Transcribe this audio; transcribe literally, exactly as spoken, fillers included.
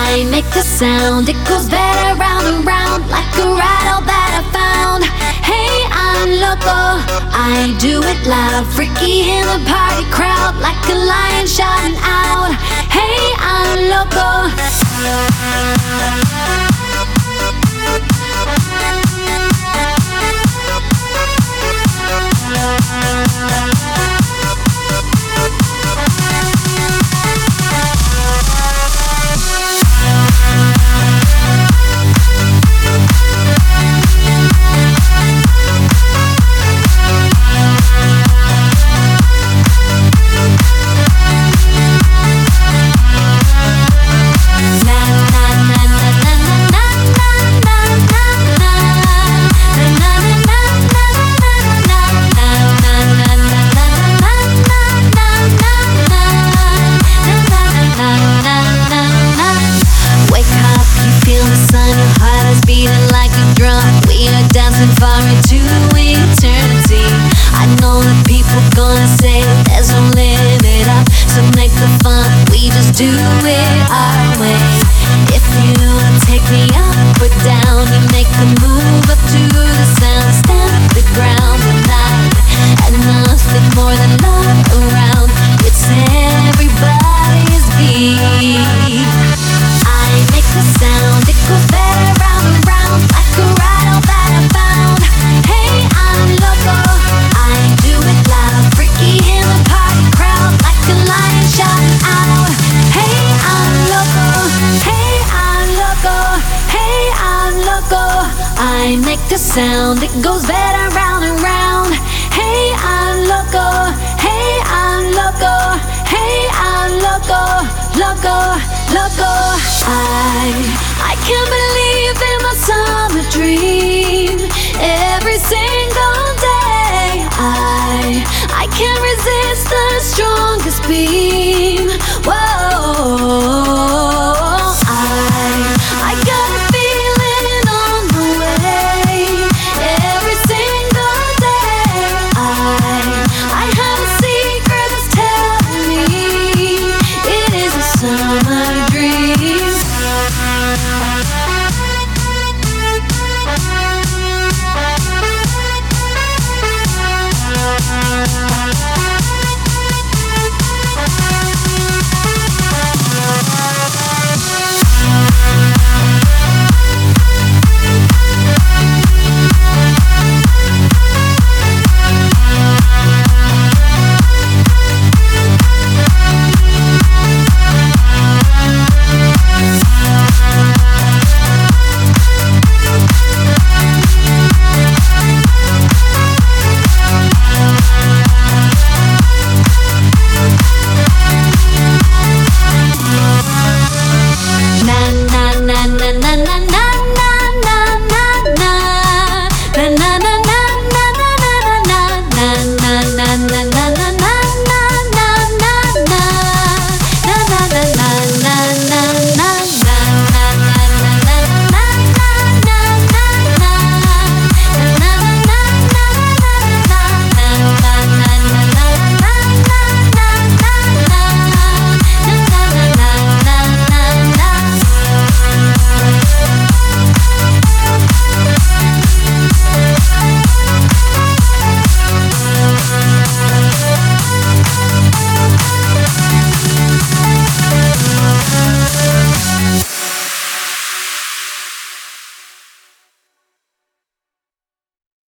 I make the sound, it goes better round and round, like a rattle that I found. Hey, I'm loco, I do it loud, freaky in the party crowd, like a lion shouting out. Hey, I'm loco. Dancing far into eternity. I know that people gonna say there's no limit up, so make the fun, we just do it our way. If you take me up or down, you make the move up to the sound, stamp the ground tonight, and nothing more than love around. It's everybody's beat. I make the sound, it goes better round and round, like a rattle that I found. Hey, I'm loco, I do it loud, freaky in the party crowd, like a lion shouting out. Hey, I'm loco, hey, I'm loco, hey, I'm loco. I make the sound, it goes better round and round. Hey, I'm loco, hey, I'm loco, hey, I'm loco, loco, loco. I, I can't believe in my summer dream. Every single day I, I can't resist the strongest beat.